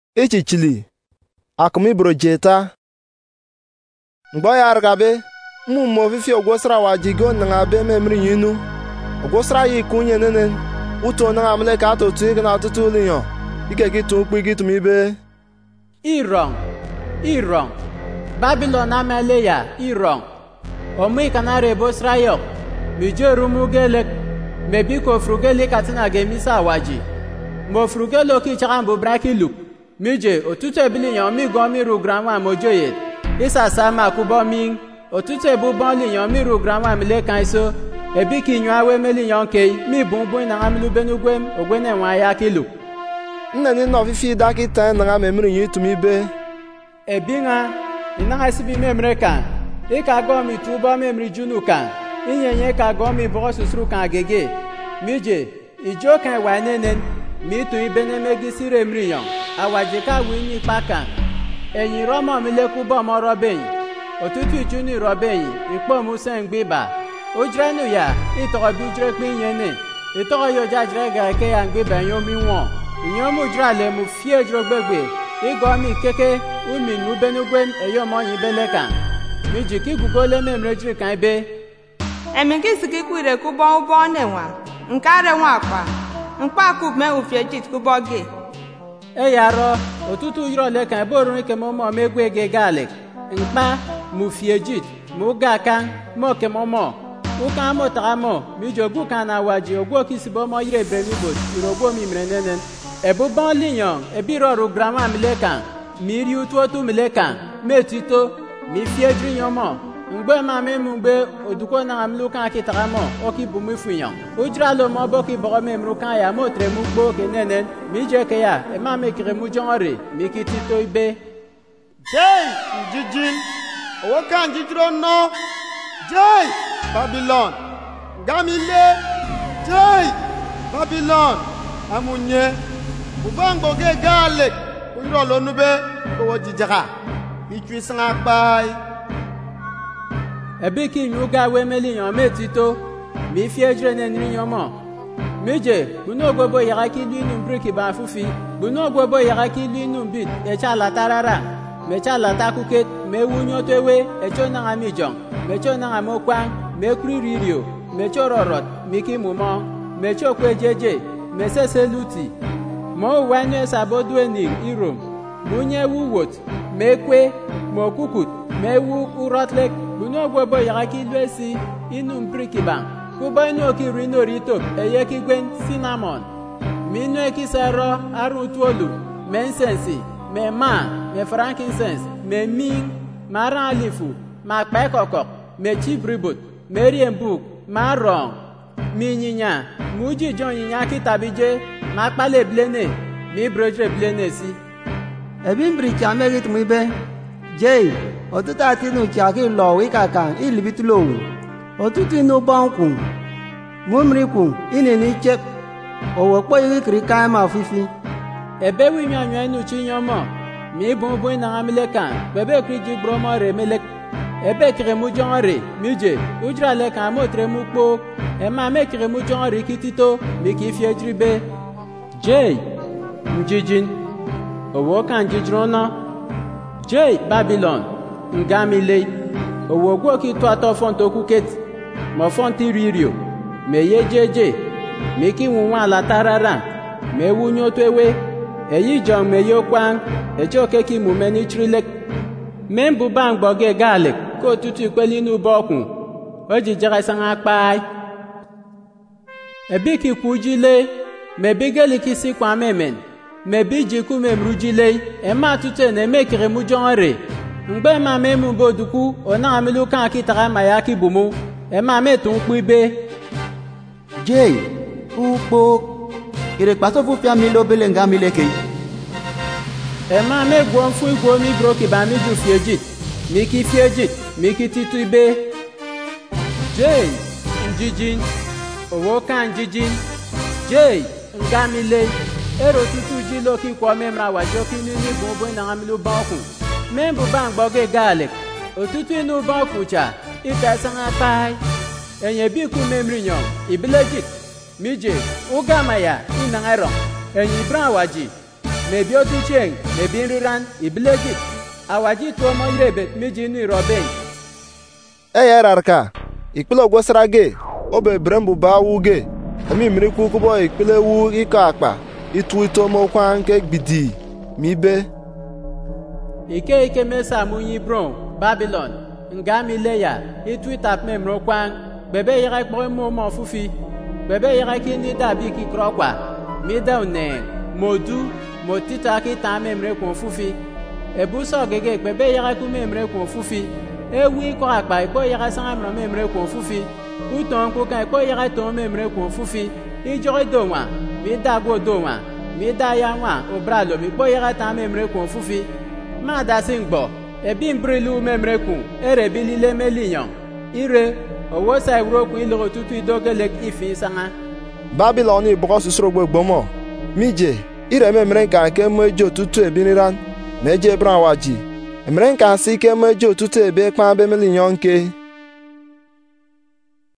echichili akumi brojeta ngbo ya argabe mo vifi ogosra wajigo nga be memri yinu ogosra yi kunye nenen uto na amle ka to tu na tutu liyo ike ki tu pi ki tu mi be Iron Babylon amele ya Iron omi kanare bosrayo mijeru mugele mebiko frugele katina gemisa waji mo frugelo ki charambo brakilu mije otutu ebiliyan mi go mi ru grandma mojoye isa sama kubo mi otutu ebu bon liyan mi ru grandma mi le kan so ebi ki nyu awe meliyan ke mi bunbun na amlu benugwem ogbene wa ya kilu nnani no fifi daki tan na memri yi tu mi be ebinga ina asibi memre kan e ka go mi tuba memri junu kan inyenye ka go mi bo susuru kan agege mije ijo kan wa nenen mi tu ibene megi remriyan awaje ka wi ni pakan eyin romo mi leku bo mo robeyin otutu juni robeyin ipo mu sen gbeba ojrenu ya ito bi jre pin yen ni ito yo jajre ga ke ya gbeba yo mi won iyan mu jra le mu fie jro gbegbe igo mi keke umi nu benugwem eyo mo yin belekan mi jiki gugole memre jiri kan be emi ki siki kwire ku bon bon newa nkare wa pa npa ku me ufie jit ku boge e yaro otutu yiro le kan borun ke mo megwe ge galek npa mu fie jit mu ga kan mo ke mo u kan mo ta mo mi jogu kan na waji ogwo kisibo mo yire be mi bot irogbo mi mrenenen ebu bon liyan ebi ro grandma mi le kan mi ri utu mi le kan metito mi fie driyan mo ngbe ma me mu gbe oduko na amlu kan ki ta mo o ki bu mi fuyan ojra lo mo bo ki bo me mru kan ya mo tre mu gbo ke nenen mi je ke ya e ma me kire mu jonre mi ki tito ibe jey jijin o kan jidro no jey Babylon gamile jey Babylon amunye ubango ge galek iro lo nube ko jijaka itwi sanga pai ebi ki nyu ga we meliyan metito mi fi ejre ne niyan mo meje buno gobo yara ki linu breki ba fufi buno gobo yara ki linu bit e cha la tarara me cha la takuket me wunyo tewe e chona amijon me chona amokwa me kriririo me chororot mi ki mumo me chokwe jeje me seseluti mo wanye sabodu eni irom munye wuwot mekwe mo kukut mewu urotlek buno gobo yaki lwesi inu mprikiban kubo inu okiri norito eye ki gwen cinnamon minu ekisero arutuolu mensensi me me frankincense me ming maran alifu ma pekokok me chibribut me riembuk ma rong mi nyinya muji jon nyinya kitabije ma pale blene mi brojre blene si ebi mbri cha megit mu be jey otuta tinu cha ki lo wi kakan ilibitulo otutu no banku mumri ku ineni chep owo po iri kiri kan ma fifi ebe wi mi anyo enu chi yomo mi bunbun na amile kan bebe kriji bromo re melek ebe kire mu jonre mije ujra le kan mo tre mu po e ma me kire mu jonre kitito mi ki fi ejribe jey njijin owo kan jijrona jey Babylon ngamile owo gwo ki to ato fon to kuket mo fon ti ririo me ye jeje me ki wun ala tarara me wunyo to ewe eyi jon me yo kwan ejo ke ki mu me ni trilek membu bang boge galek ko tutu peli nu bokun oji jara sanga pai ebi ki kujile me bigeli ki si kwa memen me biji ku memrujile e ma tutu ne mekere mu jonre ngbe ma memu boduku ona amilu kan ki tara maya ki bumu e ma metun pibe jey upo ire paso fu fia mi lo bele ngami leke e ma me gwon fu igwo mi bro ki ba mi ju fiejit mi ki fiejit mi ki titu ibe jey njijin owo kan jijin jey ngamile ero tutu jilo ki kwa memra wajo ki ni bobo na amilu banku membu bang boge galek otutu inu banku cha ita sanga pai enye bi ku memri nyon ibilejit mije ugamaya ina ngaro enyi bra waji me biotu cheng me bin riran iblegit awaji to mo irebet mi jinu roben eyerarka ikpele ogwosara ge obe brembu ba wuge ami miri kukubo ikpele wu iko akpa itu itomo kwa nke gbidi mibe ike mesa munyi bron Babylon ngami leya itu tap memro kwang bebe yira kpo mo fufi bebe yira ki ni dabi ki krokwa mi dawne modu motita ki ta memre ko fufi ebuso gege bebe yira ku memre ko fufi ewi ko akpa ipo yira sanga memre ko fufi uton ko kan ipo yira to memre ko fufi ijore dowa mi dago dowa mi da ya wa obralo mi po yira ta memre ko fufi ma da singbo ebi mbrilu memreku erebili le meliyan ire owo sa iroku ilo tutu idogele ifi sanga Babylon ibo susuro gbogbomo mije ire memre kan ke mejo tutu ebiniran meje bran waji emre kan si ke mejo tutu ebe pa be meliyan ke